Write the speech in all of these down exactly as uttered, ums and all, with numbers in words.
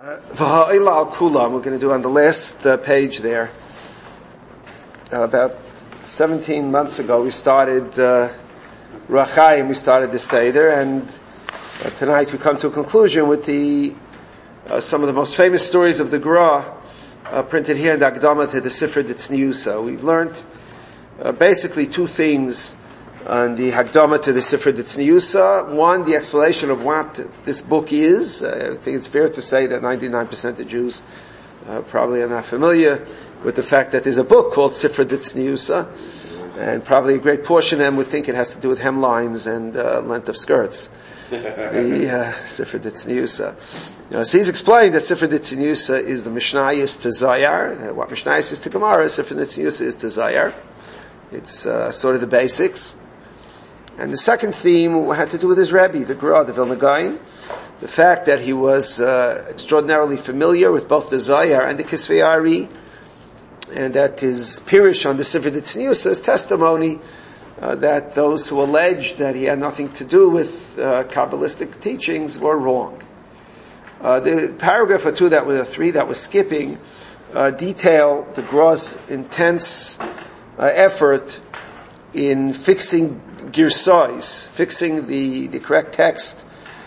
V'ha'ila al kulam, we're going to do on the last uh, page there. Uh, about seventeen months ago we started uh, Rachayim, we started the Seder, and uh, tonight we come to a conclusion with the uh, some of the most famous stories of the Gra uh, printed here in the Akdama to the Sifra Ditzniusa. We've learned uh, basically two things on the Hakdama to the Sifra Ditzniusa. One, the explanation of what this book is. Uh, I think it's fair to say that ninety-nine percent of Jews uh, probably are not familiar with the fact that there's a book called Sifra Ditzniusa, and probably a great portion of them would think it has to do with hemlines and uh, length of skirts. the uh, Sifra Ditzniusa. You know, so he's explained that Sifra Ditzniusa is the Mishnayos to Zayar. Uh, what Mishnayos is to Gemara, Sifra Ditzniusa is to Zayar. It's uh, sort of the basics. And the second theme had to do with his Rebbe, the Gra, the Vilna Gaon. The fact that he was uh, extraordinarily familiar with both the Zayar and the Kisvei Ari, and that his Pirish on the Sifra Ditzniusa is testimony uh, that those who alleged that he had nothing to do with uh, Kabbalistic teachings were wrong. Uh, the paragraph or two that was, or three that was skipping, uh, detail the Gra's intense uh, effort in fixing girsais, fixing the, the correct text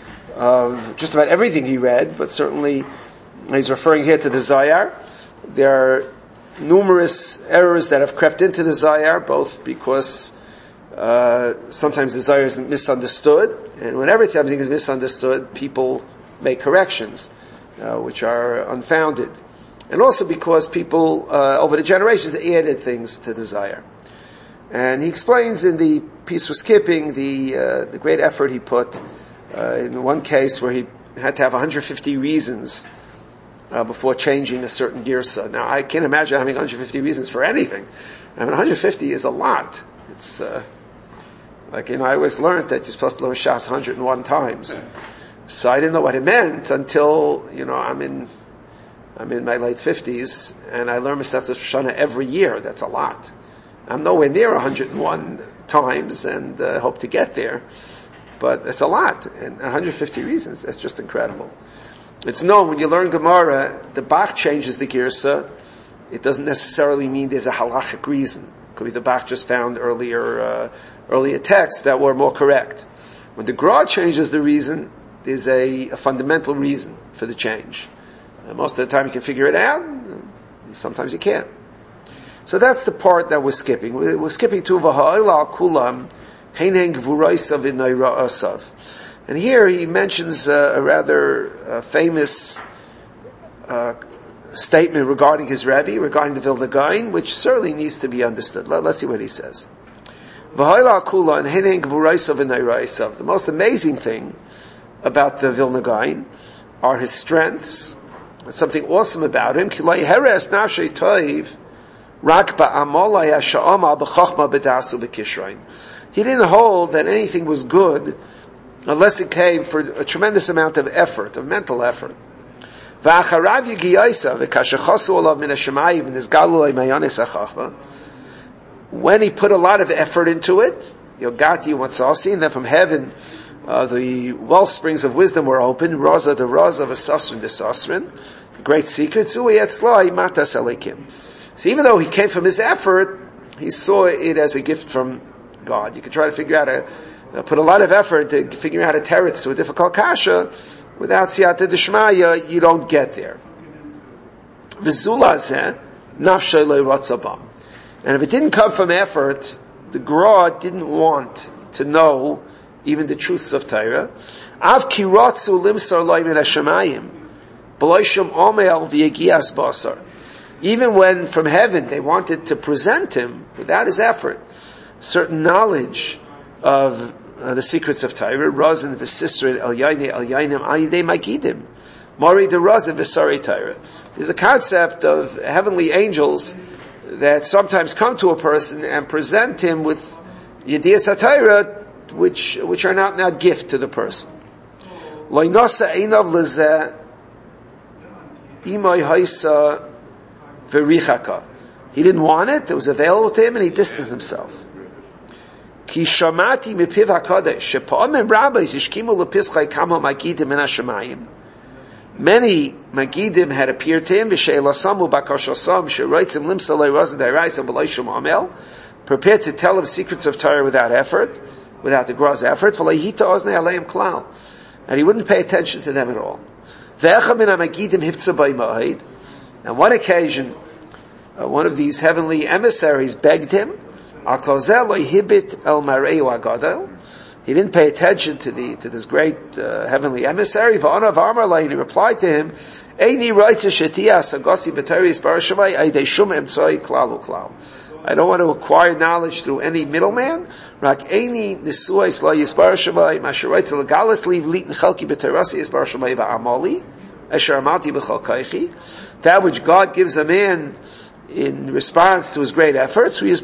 of just about everything he read, but certainly he's referring here to the Zayar. There are numerous errors that have crept into the Zayar, both because uh, sometimes the Zayar is misunderstood, and whenever something is misunderstood, people make corrections, uh, which are unfounded. And also because people, uh, over the generations, added things to the Zayar. And he explains in the piece we're skipping the uh, the great effort he put uh, in one case where he had to have one hundred fifty reasons uh, before changing a certain girsa. Now, I can't imagine having one hundred fifty reasons for anything. I mean, one hundred fifty is a lot. It's uh, like, you know, I always learned that you're supposed to learn Shas one hundred one times. So I didn't know what it meant until, you know, I'm in I'm in my late fifties, and I learn Masechtas Shana every year. That's a lot. I'm nowhere near one hundred one times, and uh, hope to get there. But it's a lot, and one hundred fifty reasons. That's just incredible. It's known when you learn Gemara, the Bach changes the girsa. It doesn't necessarily mean there's a halachic reason. It could be the Bach just found earlier uh, earlier texts that were more correct. When the Gra changes the reason, there's a, a fundamental reason for the change. Uh, most of the time you can figure it out. Sometimes you can't. So that's the part that we're skipping. We're, we're skipping to V'ha'ila kulam heinen gvuraisav v'noira'asav. And here he mentions uh, a rather uh, famous uh, statement regarding his Rebbe, regarding the Vilna Gaon, which certainly needs to be understood. Let, let's see what he says. V'ha'ila kulam heinen gvuraisav v'noira'asav. The most amazing thing about the Vilna Gaon are his strengths. There's something awesome about him. Ki lo yeheres nafshei toiv He didn't hold that anything was good unless it came for a tremendous amount of effort, of mental effort. When he put a lot of effort into it, Yogati Watzasi, and then from heaven uh, the well springs of wisdom were opened, Raza the Raza of Asasrin the Sasrin, great secrets, So even though he came from his effort, he saw it as a gift from God. You can try to figure out a, uh, put a lot of effort to figure out a teretz to a difficult kasha. Without siyata d'shmaya, you don't get there. V'zula zeh, nafshay lo ratzabam. And if it didn't come from effort, the Gra didn't want to know even the truths of Torah. Av ki ratzu limsar lo min hashemayim, b'lo shum omel v'yegias basar. Even when from heaven they wanted to present him, without his effort, certain knowledge of uh, the secrets of Torah, Razin v'sisra el yayne el yaynem al yidei magidim, Mari de Razin v'sari Torah. There's a concept of heavenly angels that sometimes come to a person and present him with Yediyas HaTorah, which, which are not, not gift to the person. Lo ynosa einav lezeh imay haisa Verichaka. He didn't want it, it was available to him, and he distanced himself. Ki shamati mipiv hakadosh shepa'amim rabbis ishkimu lepischai kama magidim min hashemayim Many Magidim had appeared to him, prepared to tell him secrets of Torah without effort, without the Gra's effort, and he wouldn't pay attention to them at all. On one occasion, uh, one of these heavenly emissaries begged him, he didn't pay attention to the to this great uh, heavenly emissary. And he replied to him, I don't want to acquire knowledge through any middleman. That which God gives a man in response to his great efforts, he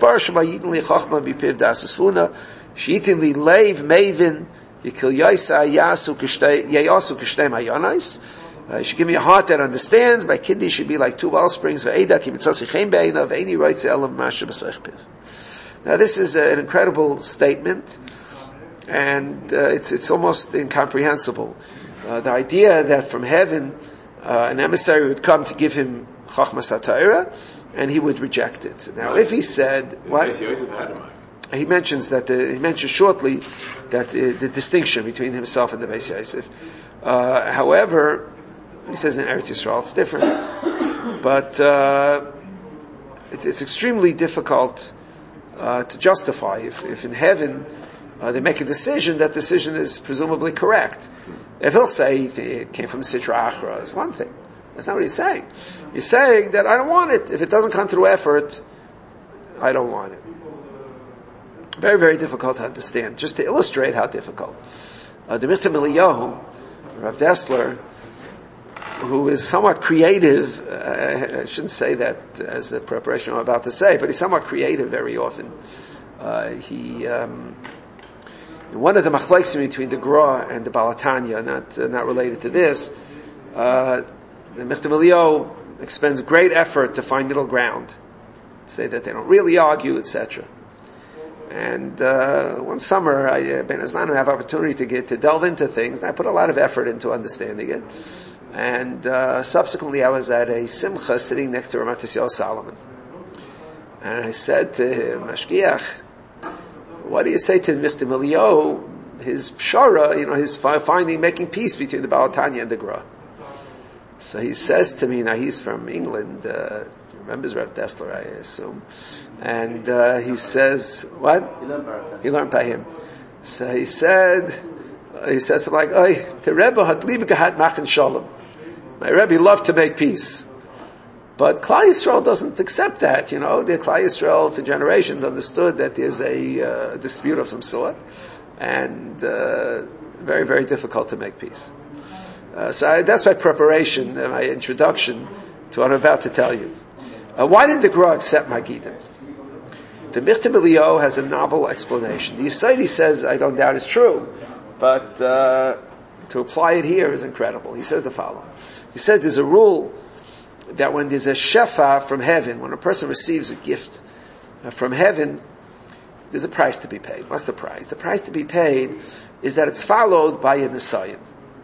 Shitin li leiv mevin yikil yaisa yasu kishtei yayasu kishtei mayanais. You should give me a heart that understands. My kidney should be like two well springs. Ve'eda ki mitzasi chem be'ena ve'eni writes elam masha b'seich piv. Now this is an incredible statement, and uh, it's it's almost incomprehensible. Uh, the idea that from heaven uh, an emissary would come to give him chachmas HaTorah, and he would reject it. Now, if he said what? He mentions that the, he mentions shortly that the, the distinction between himself and the Beis Yosef. Uh, however, he says in Eretz Yisrael it's different, but uh, it, it's extremely difficult uh, to justify if, if in heaven uh, they make a decision. That decision is presumably correct. If he'll say it came from Sitra Achra, it's one thing. That's not what he's saying. He's saying that I don't want it. If it doesn't come through effort, I don't want it. Very, very difficult to understand. Just to illustrate how difficult. Uh, the Michtam Eliyahu, Rav Dessler, who is somewhat creative, uh, I shouldn't say that as a preparation I'm about to say, but he's somewhat creative very often. Uh, he, um, one of the machlokes between the Gra and the Balatanya, not, uh, not related to this, uh, the Michtam Eliyahu expends great effort to find middle ground. Say that they don't really argue, et cetera. And uh, one summer, I, Ben Azman, I have opportunity to get to delve into things. I put a lot of effort into understanding it. And uh, subsequently, I was at a simcha sitting next to Ramat Yisrael Solomon, and I said to him, Mashgiach, what do you say to Michtam Eliyahu, his pshara, you know, his finding, making peace between the Balatanya and the Gra? So he says to me, now he's from England, uh, remembers Rav Dessler, I assume. And uh, he says, what? He learned by him. So he said, he says something like, "Oy, the Rebbe had lieb gehat machen shalom." My Rebbe loved to make peace, but Klal Yisrael doesn't accept that. You know, the Klal Yisrael for generations understood that there's a uh, dispute of some sort, and uh, very, very difficult to make peace. Uh, so I, that's my preparation, uh, my introduction to what I'm about to tell you. Uh, why did the Gra accept Magidim? The Michtam Eliyahu has a novel explanation. The Yisraeli says, I don't doubt it's true, but uh, to apply it here is incredible. He says the following. He says there's a rule that when there's a shefa from heaven, when a person receives a gift uh, from heaven, there's a price to be paid. What's the price? The price to be paid is that it's followed by a nisayim.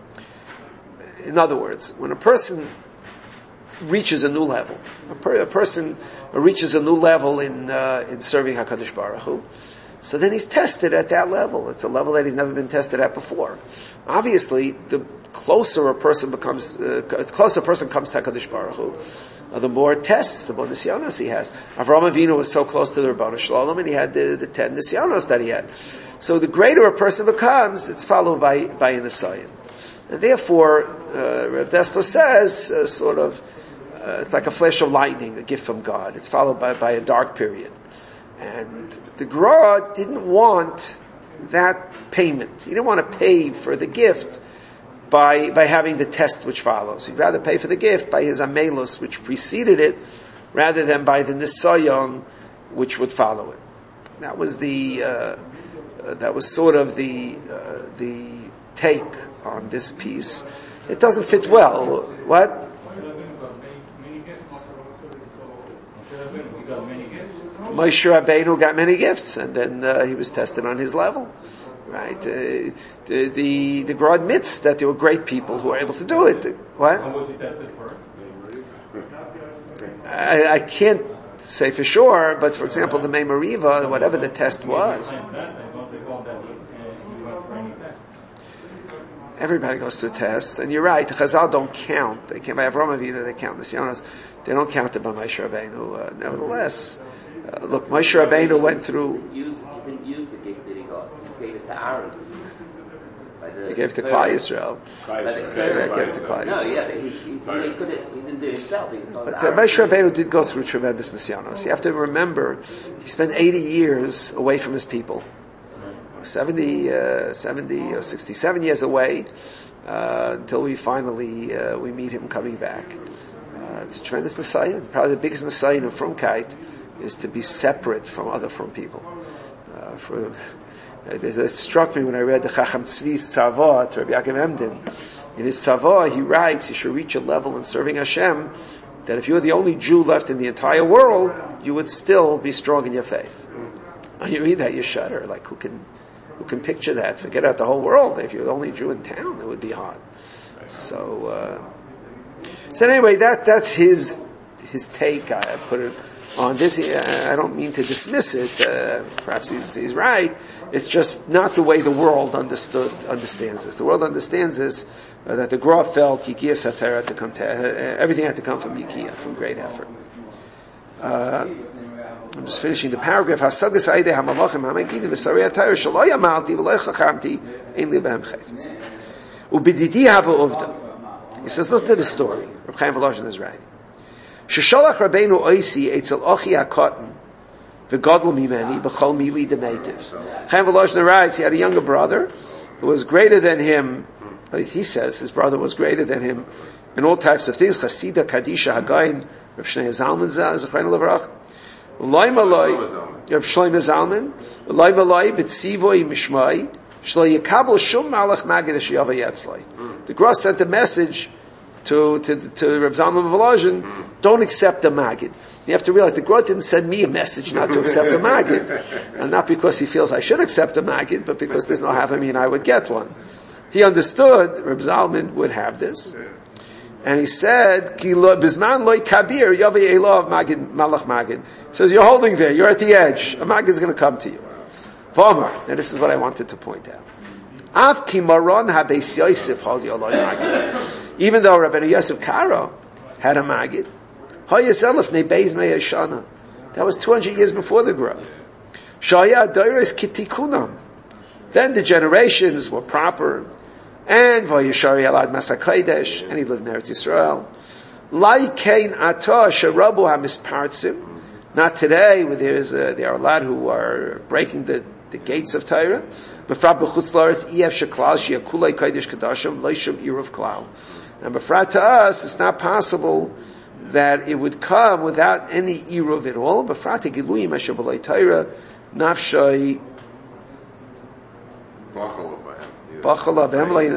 In other words, when a person reaches a new level, a, per, a person reaches a new level in uh, in serving HaKadosh Baruch Hu, so then he's tested at that level. It's a level that he's never been tested at before. Obviously, the closer a person becomes, uh, the closer a person comes to HaKadosh Baruch Hu, uh, the more tests, the more nisyanos he has. Avraham Avinu was so close to the Rebbeinu Shalom, and he had the, the ten nisyanos that he had. So the greater a person becomes, it's followed by by a nisayon. And therefore, uh, Rav Dessler says, uh, sort of, uh, it's like a flash of lightning, a gift from God. It's followed by, by a dark period. And the Gra didn't want that payment. He didn't want to pay for the gift by by having the test which follows. He'd rather pay for the gift by his amelus, which preceded it, rather than by the nisayon, which would follow it. That was the uh, uh, that was sort of the uh, the take on this piece. It doesn't fit well. What? Moshe Rabbeinu got many gifts, and then uh, he was tested on his level. right? Uh, the, the, the Gra admits that there were great people who were able to do it. What? How was he tested first? I, I can't say for sure, but for example, the Meimariva, whatever the test was, everybody goes through tests, and you're right, the Chazal don't count. They can't by Avraham Avinu, they count the Sionos. They don't count it by Moshe Rabbeinu. Uh, nevertheless, uh, look, Moshe Rabbeinu went through. He didn't, use, he didn't use the gift that he got. He gave it to Aaron to use. He gave it to Klal Yisrael. By the He gave it to Klal No, Yisrael. yeah, but he, he, he, couldn't, he didn't do it himself. He told But uh, Aaron. Moshe Rabbeinu did go through tremendous nisyanos. You have to remember, he spent eighty years away from his people. seventy, uh, seventy or sixty-seven years away, uh, until we finally, uh, we meet him coming back. Uh, it's a tremendous nisayon. Probably the biggest nisayon of Frumkeit is to be separate from other Frum people. Uh, for, uh, it struck me when I read the Chacham Tzvi's Tzavah to Rabbi Yaakov Emden. In his Tzavah, he writes, you should reach a level in serving Hashem that if you were the only Jew left in the entire world, you would still be strong in your faith. When you read that, you shudder. Like, who can, who can picture that? Forget out the whole world. If you're the only Jew in town, it would be hard. So, uh, so anyway, that, that's his, his take. I put it on this. I don't mean to dismiss it. Uh, perhaps he's, he's right. It's just not the way the world understood, understands this. The world understands this, uh, that the Gra felt Yikia Satera to come to, uh, everything had to come from Yikia, from great effort. Uh, I'm just finishing the paragraph. Hasagas Aide Hamalachim Hamagidim V'Sarei HaTorah Shelo Yamalti V'Lo Chachamti Ein Li B'Hem Chayfetz Ubididi Hava Uvda. He says, listen to the story. Reb Chaim Volozhin is writing. Shesholach Rabbeinu Oisi Eitzel Ochi HaKotten V'Godl Mimeni B'Chol Mili D'Nativ. Chaim Volozhin writes, he had a younger brother who was greater than him. At least he says his brother was greater than him in all types of things. Chasida Kadisha Hagayin Reb Shnei Zalman Zechrein Levrach. L'ay malay, Reb Shlomo Zalman, l'ay malay b'tzivoy mishmai, shlo yekabel shum malach magid sheyava yetzlay. The Gra sent a message to to to Reb Zalman Volozhin, don't accept a magid. You have to realize the Gra didn't send me a message not to accept a magid, and not because he feels I should accept a magid, but because there's no havami and I would get one. He understood Reb Zalman would have this. And he said, "Bisman loy kabir yavi elav magid malach magid." He says, "You're holding there. You're at the edge. A magid is going to come to you." V'amar. Now, this is what I wanted to point out. Av kimaron habeis Yosef hol yoloi magid. Even though Rabbeinu Yosef Karo had a magid, hayaselef nebeis meyashana. That was two hundred years before the Gra. Shaya doires kitikunam. Then the generations were proper. And Vayishari Alad Masakaidesh, and he lived in Eretz Yisrael. Lai Kain Ata Sharabu HaMispartzim. Not today, where there is a, there are a lot who are breaking the, the gates of Torah. Befrat b'chutz la'aretz ef sheklal sheyakulei kodesh kadashim loishum iruv klal. And befrat to us, it's not possible that it would come without any iruv at all. Befrat giluyim asher b'lei Torah nafshay. Okay.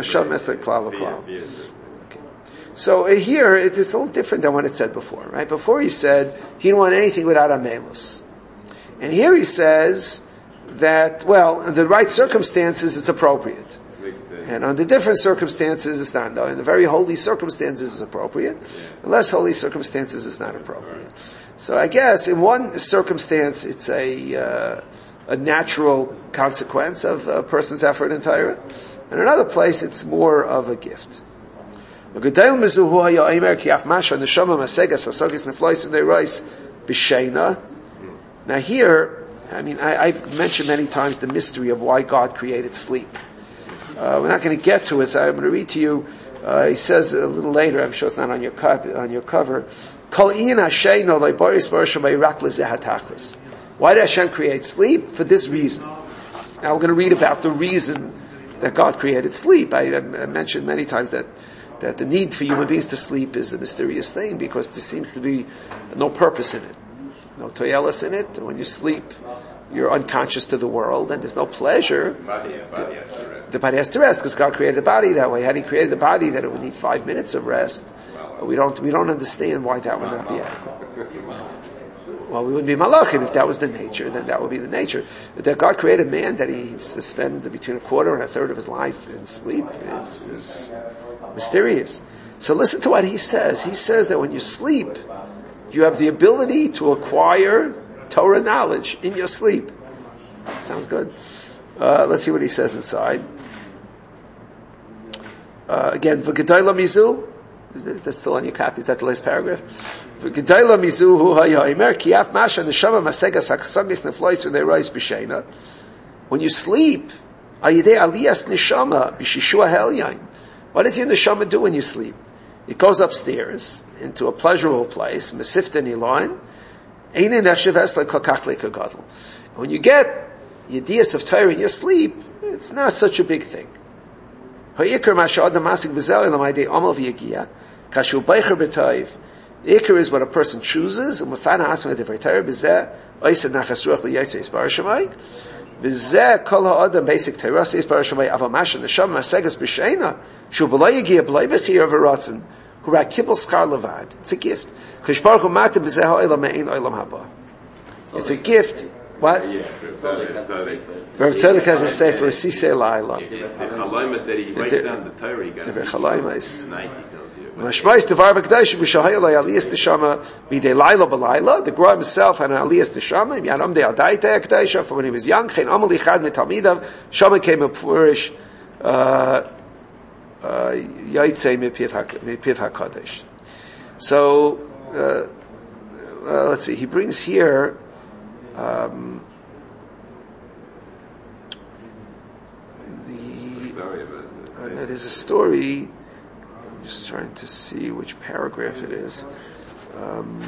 So uh, here it is a little different than what it said before, right? Before he said he didn't want anything without amelus, and here he says that well, in the right circumstances it's appropriate, and under different circumstances it's not. No, in the very holy circumstances it's appropriate, in less holy circumstances it's not appropriate. So I guess in one circumstance it's a uh, a natural consequence of a person's effort in Torah. In another place, it's more of a gift. Now here, I mean, I, I've mentioned many times the mystery of why God created sleep. Uh, we're not going to get to it, so I'm going to read to you. Uh, he says a little later, I'm sure it's not on your, co- on your cover, why did Hashem create sleep? For this reason. Now we're going to read about the reason that God created sleep. I, I mentioned many times that, that the need for human beings to sleep is a mysterious thing because there seems to be no purpose in it. No toyelis in it. When you sleep, you're unconscious to the world and there's no pleasure. Body, body has to rest. The body has to rest because God created the body that way. Had He created the body that it would need five minutes of rest, we don't, we don't understand why that would not be adequate. well, we wouldn't be malachim if that was the nature. Then that would be the nature. That God created man that he needs to spend between a quarter and a third of his life in sleep is, is mysterious. So listen to what he says. He says that when you sleep, you have the ability to acquire Torah knowledge in your sleep. Sounds good. Uh, let's see what he says inside. Uh, again, v'gedayla mizu. Is that, that's still on your copy. Is that the last paragraph? V'gedayla mizu hu hayomer kiaf masha neshama masegas haksagis neflois v'neirois b'sheina. When you sleep, ayidei aliyas neshama b'shishua helyain. What does your neshama do when you sleep? It goes upstairs into a pleasurable place, mesifta niloin. Einen nechshev es lekokach lekagadol. When you get yedias of Torah in your sleep, it's not such a big thing. Ikar is what a person chooses. Basic Torah says Barashamay Avamasha Neshama Masegas B'Sheina Shu B'Lo Yigia B'Lo B'Chir of a Ratzon Who Rak Kibbel Schar Levad. It's a gift. It's a gift. What? Rav Tzedek has a sefer, Sisei Laila. The Chaloimas that he writes down the Torah, he got the Chaloimas. Mashmais Devar V'Kdash B'Shahayel Aliyas Neshama Midei Laila B'Laila. The Gra himself had an Aliyas Neshama. Yadam De Adaita Ekdaisha. From when he was young, Chen Amal Ichad Mitalmidav. Shama came a Purish Yaitse Mipiv HaKadosh. So uh, uh, let's see. He brings here. Um, the, uh, there's a story. I'm just trying to see which paragraph it is. Um,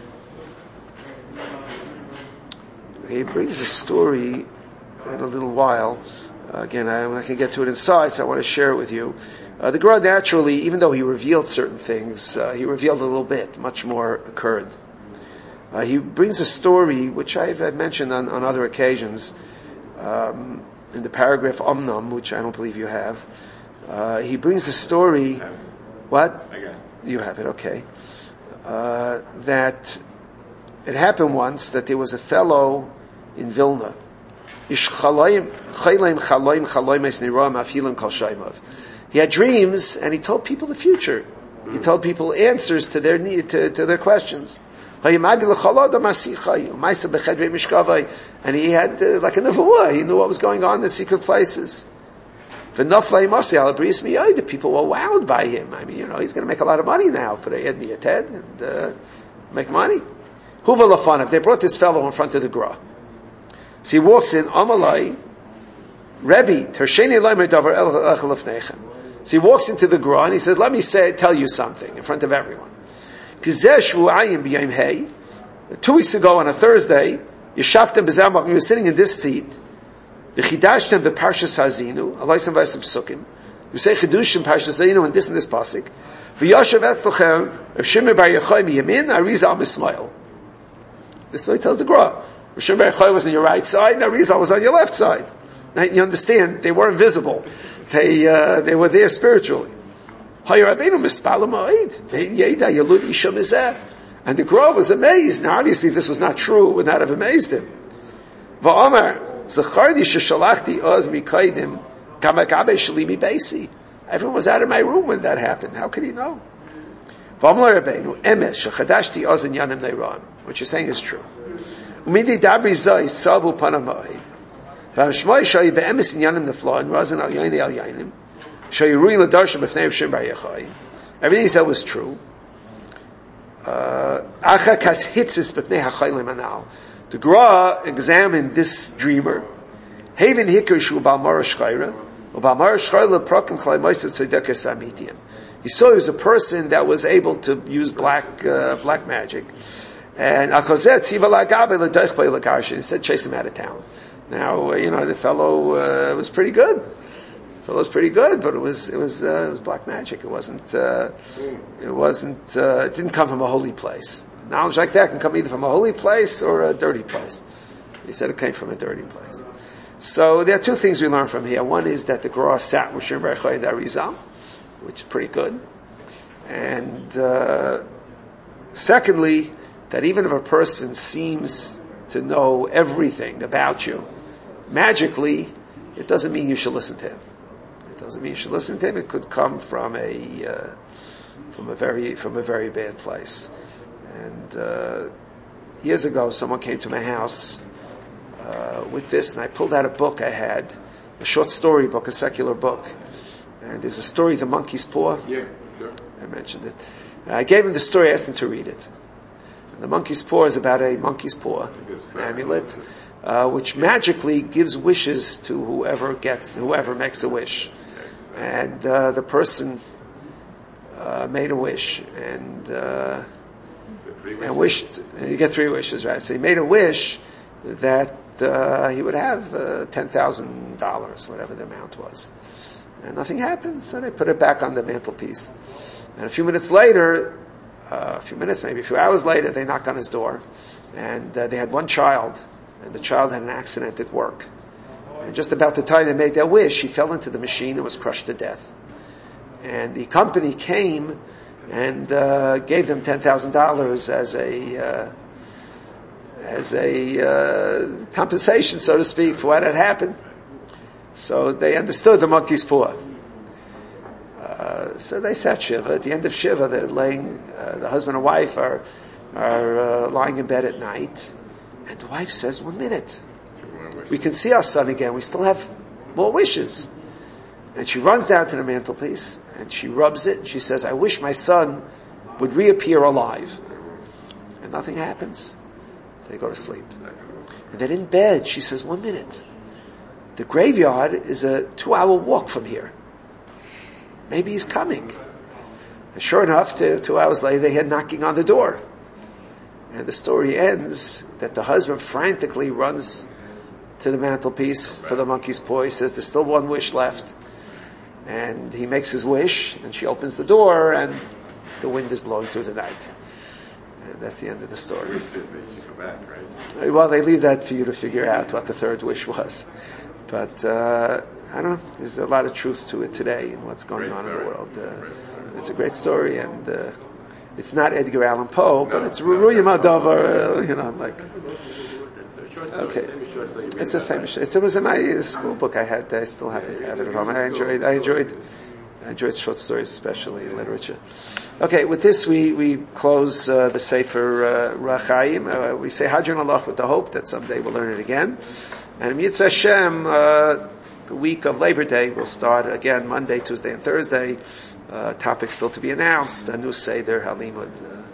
he brings a story in a little while. Uh, again, I'm not going to get to it inside, so I want to share it with you. Uh, the Gra naturally, even though he revealed certain things, uh, he revealed a little bit. Much more occurred. Uh, he brings a story, which I've, I've mentioned on, on other occasions, um, in the paragraph Omnam, which I don't believe you have. Uh, he brings a story, what? I got it. You have it, okay. Uh, that it happened once that there was a fellow in Vilna. He had dreams, and he told people the future. He told people answers to their need, to, to their questions. And he had uh, like a nevuah. He knew what was going on in the secret places. The people were wowed by him. I mean, you know, he's going to make a lot of money now. Put a head in the head and uh, make money. They brought this fellow in front of the Gra. So he walks in, Amalai, Rebbe, Tersheni Leimer Davar El Echelefnechem. So he walks into the Gra and he says, let me say, tell you something in front of everyone. Two weeks ago on a Thursday, Yeshavtem B'Zamach, we were sitting in this seat, V'chidashtem V'Parshas Hazinu, Alaysam V'Asab Sukkim, we say Chidushim Parshas Hazinu and this and this pasuk, V'Yashav Etzlachem, Rav Shimon Bar Yochai Miyamin, Arizal Mismail. This is what he tells the Gra. Rav Shimon Bar Yochai was on your right side, and Arizal was on your left side. Now you understand, they weren't visible. They, uh, they were there spiritually. And the Gra was amazed. Now obviously if this was not true, it would not have amazed him. Everyone was out of my room when that happened. How could he know? What you're saying is true. Everything he said was true. Uh, the Gra examined this dreamer. He saw he was a person that was able to use black uh, black magic. And he said, chase him out of town. Now, you know, the fellow uh, was pretty good. The fellow was pretty good, but it was it was uh, it was black magic. It wasn't uh, it wasn't uh, it didn't come from a holy place. Knowledge like that can come either from a holy place or a dirty place. He said it came from a dirty place. So there are two things we learn from here. One is that the Gra sat with Shimon Bar Yochai and Arizal, which is pretty good. And uh, secondly, that even if a person seems to know everything about you, magically, it doesn't mean you should listen to him. It doesn't mean you should listen to him. It could come from a uh, from a very from a very bad place. And uh, years ago, someone came to my house uh, with this, and I pulled out a book I had, a short story book, a secular book. And there's a story, The Monkey's Paw. Yeah, sure. I mentioned it. I gave him the story, I asked him to read it. And the Monkey's Paw is about a monkey's paw, an amulet, uh, which magically gives wishes to whoever gets, whoever makes a wish. And uh, the person uh, made a wish, and uh, and wished. You get three wishes, right? So he made a wish that uh, he would have uh, ten thousand dollars, whatever the amount was. And nothing happened, so they put it back on the mantelpiece. And a few minutes later, uh, a few minutes, maybe a few hours later, they knocked on his door. And uh, they had one child, and the child had an accident at work. And just about the time they made their wish, he fell into the machine and was crushed to death. And the company came and uh, gave him ten thousand dollars as a uh, as a uh, compensation, so to speak, for what had happened. So they understood the monkey's paw. Uh, so they sat Shiva. At the end of Shiva, they're laying, uh, the husband and wife are are uh, lying in bed at night. And the wife says, one minute, we can see our son again. We still have more wishes. And she runs down to the mantelpiece, and she rubs it, and she says, I wish my son would reappear alive. And nothing happens. So they go to sleep. And then in bed, she says, one minute. The graveyard is a two-hour walk from here. Maybe he's coming. And sure enough, two, two hours later, they hear knocking on the door. And the story ends that the husband frantically runs to the mantelpiece for the monkey's paw. He says, there's still one wish left. And he makes his wish, and she opens the door, and the wind is blowing through the night. And that's the end of the story. Well, they leave that for you to figure out what the third wish was. But, uh, I don't know, there's a lot of truth to it today in what's going on in the world. Uh, it's a great story, and uh, it's not Edgar Allan Poe, but it's Ruya Moldover, uh, you know, like... Okay. It's a famous, it's, it was in my school book I had, I still happen to have it at home. I enjoyed, I enjoyed, I enjoyed short stories, especially in literature. Okay, with this we, we close, uh, the Sefer, uh, Rachayim. Uh, we say Hadron Allah with the hope that someday we'll learn it again. And Mitzvah Hashem, uh, the week of Labor Day will start again Monday, Tuesday, and Thursday. Uh, topic still to be announced. A new Seder Halimud. Uh,